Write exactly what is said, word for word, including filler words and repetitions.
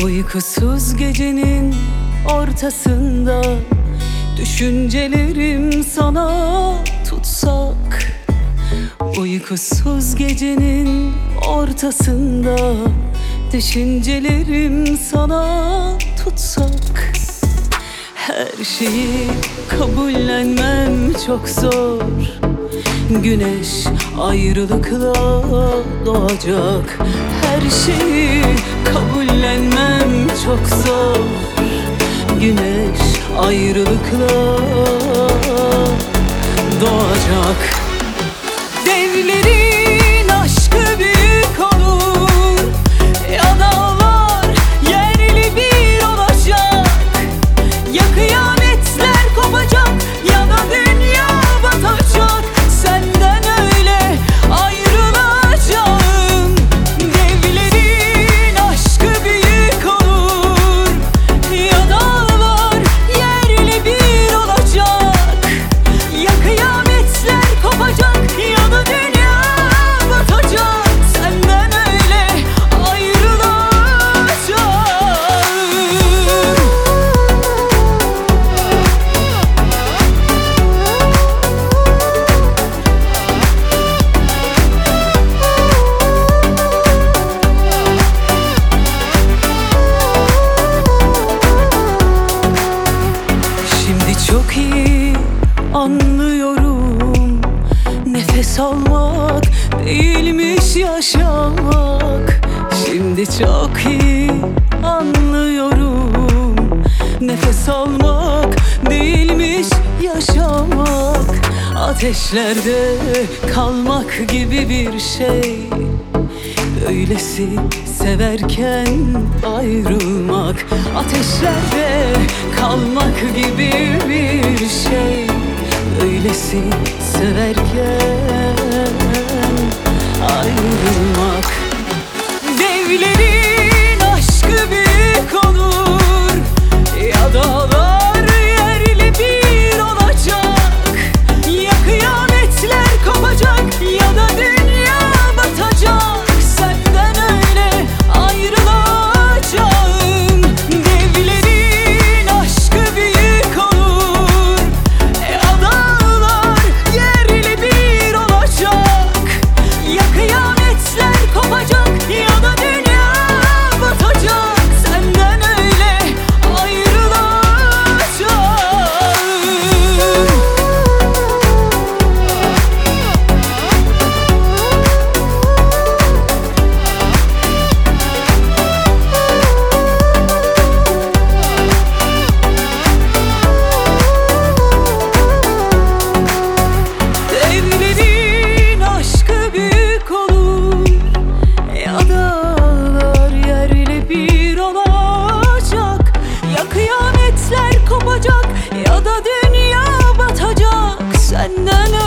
Uykusuz gecenin ortasında düşüncelerim sana tutsak. Uykusuz gecenin ortasında düşüncelerim sana tutsak. Her şeyi kabullenmem çok zor. Güneş ayrılıkla doğacak. Her şeyi kabullenmem çok zor. Güneş ayrılıkla doğacak. Devlerin aşkı büyük olur, ya dağlar yerli bir olacak. Ya kıyametler kopacak, ya da dünya batacak. Senden öyle ayrılacağım. Devlerin aşkı büyük olur, ya dağlar yerli bir olacak. Ya kıyametler kopacak, ya da dünya batacak. Senden öyle ayrılacağım. Şimdi çok iyi anlıyorum, nefes almak değilmiş yaşamak. Şimdi çok iyi anlıyorum, nefes almak değilmiş yaşamak. Ateşlerde kalmak gibi bir şey, öylesi severken ayrılmak. Ateşlerde kalmak gibi bir şey, öylesi severken ayrılmak. Devlerin aşkı büyük olur, ya dağlar yerli bir olacak. Ya kıyametler kopacak, ya da dünya batacak. Senden öyle ayrılacağım. Devlerin aşkı büyük olur, ya dağlar yerli bir olacak. Ya kıyametler kopacak, ya da dünya batacak. Senden öyle ayrılacağım. Devlerin aşkı büyük olur, ya dağlar yerli bir olacak. Ya kıyametler kopacak, ya da dünya batacak. Senden